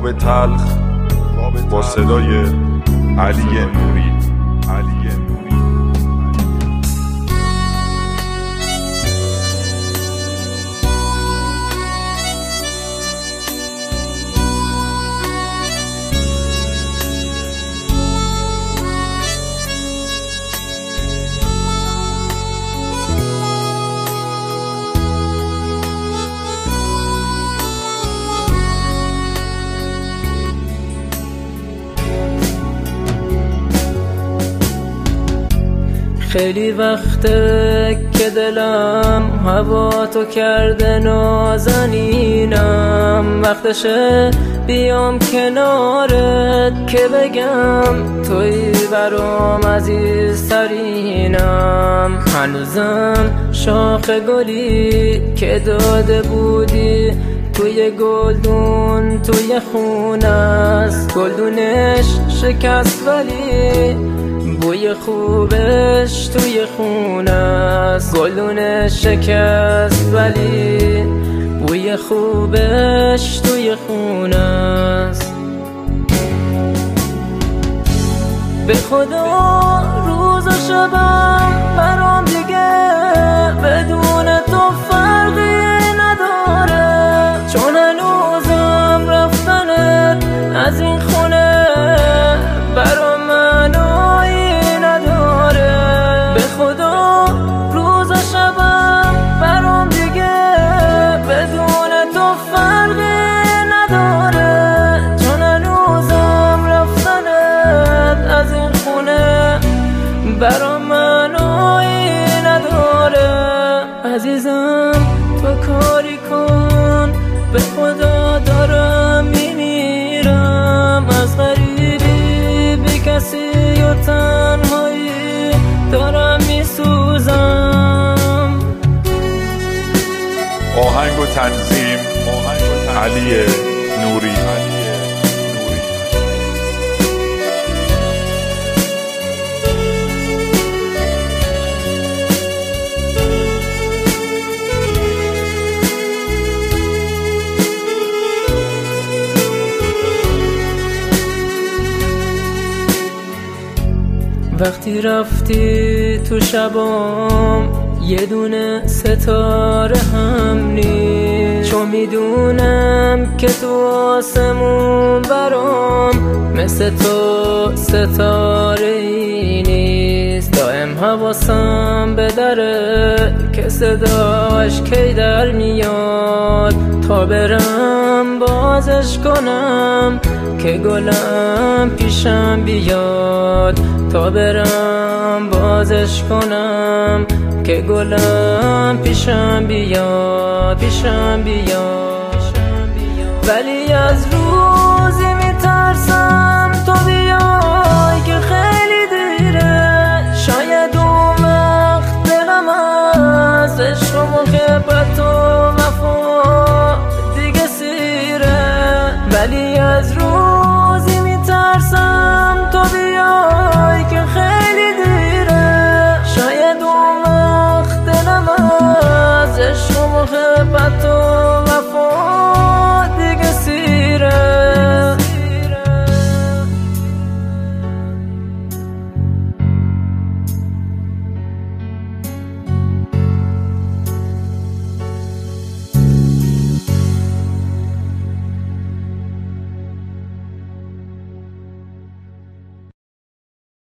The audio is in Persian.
خواب تلخ با صدای علی نوری. خیلی وقته که دلم هوا تو کرده نازنینم، وقتشه بیام کنارت که بگم توی برام عزیزترینم. هنوزم شاخ گلی که داده بودی توی گلدون توی خونه است، گلدونش شکست ولی بوی خوبش توی خونه است. گلدونش شکست ولی بوی خوبش توی خونه است. به خدا روز و شبم برام دیگه بدون تو فرقی نداره، چون هنوزم رفتنت از این خونه برام معنایی نداره. به خدا روز و شبم برام دیگه بدون تو فرقی نداره، چون هنوزم رفتنت از این خونه برام معنایی نداره. عزیزم تو کاری کن، به خدا دارم میمیرم از غریبی، بی کسی و تنهایی دارم میسوزم. آهنگ و تنظیم علی نوری. وقتی رفتی تو شبام یه دونه ستاره هم نیست، چون میدونم که تو آسمون برام مثل تو ستاره ای نیست. دائم حواسم به دره که صداش کی در میاد، تا برم بازش کنم که گلم پیشم بیاد. تا برم بازش کنم که گلم پیشم بیاد. ولی از رو